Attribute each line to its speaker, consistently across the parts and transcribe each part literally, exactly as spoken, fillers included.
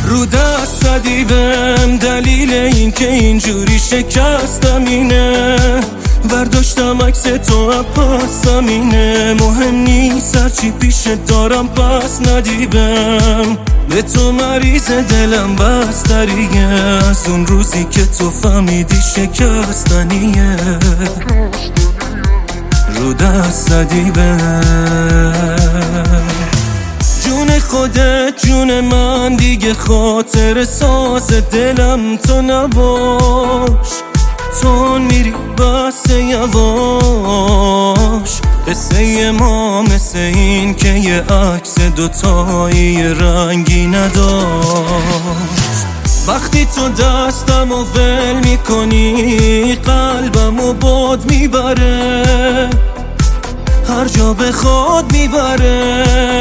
Speaker 1: رو دست زدی بهم، دلیل این که اینجوری شکستم اینه، برداشتم عکس تو پاسم اینه، مهم نیست هرچی پیش دارم پس ندیدم، به تو مریض دلم بستریه، از اون روزی که تو فهمیدی شکستنیه، رو دست زدی بهم. جون خودت جون من دیگه خاطر ساز دلم تو نباش، تو میری بس یواش، قصه ما مثل این که یه عکس دوتایی رنگی نداشت، وقتی تو دستم و ول میکنی قلبم و باد میبره، هر جا بخواد میبره،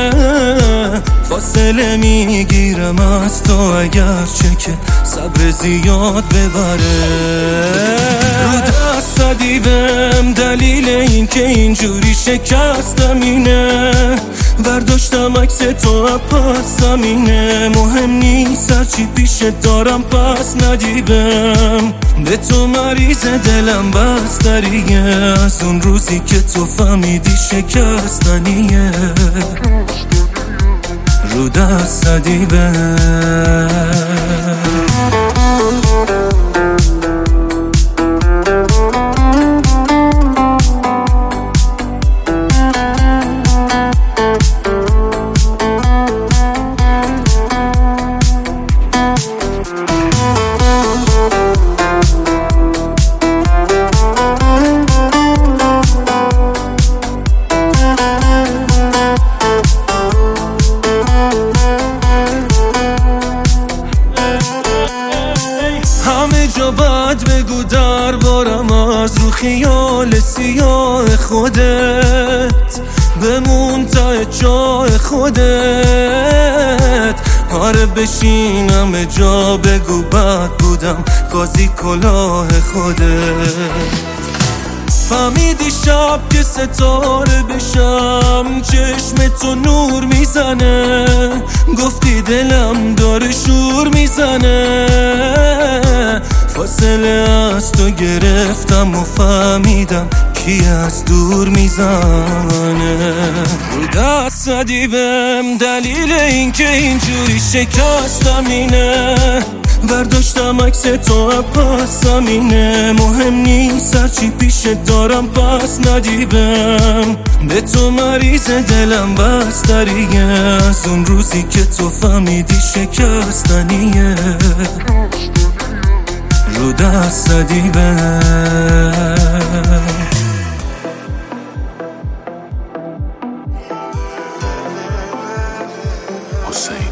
Speaker 1: فاصله میگیرم از تو اگرچه که صبر زیاد ببره، رو دست زدی بهم، دلیل این که اینجوری شکستم اینه، برداشتم عکس تو پاسم اینه، مهم نیست هرچی پیش دارم پس ندیدم، به تو مریض دلم بستریه، از اون روزی که تو فهمیدی شکستنیه، رو دست زدی بهم. همه جا باید بگو دربارم از رو خیال سیاه خودت، بمون تا جای خودت، آره بشینم جا بگو بد بودم قاضی کلاه خودت، فهمیدی شب که ستاره بشم چشم تو نور میزنه، گفتی دلم داره شور میزنه، فاصله از تو گرفتم و فهمیدم کی از دور میزنه، رو دست زدی بهم، دلیل این که اینجوری شکستم اینه، برداشتم عکس تو پاسم اینه، مهم نیست هرچی پیش دارم پس ندیدم، به تو مریض دلم بستریه، از اون روزی که تو فهمیدی شکستنیه، رو دست زدی بهم.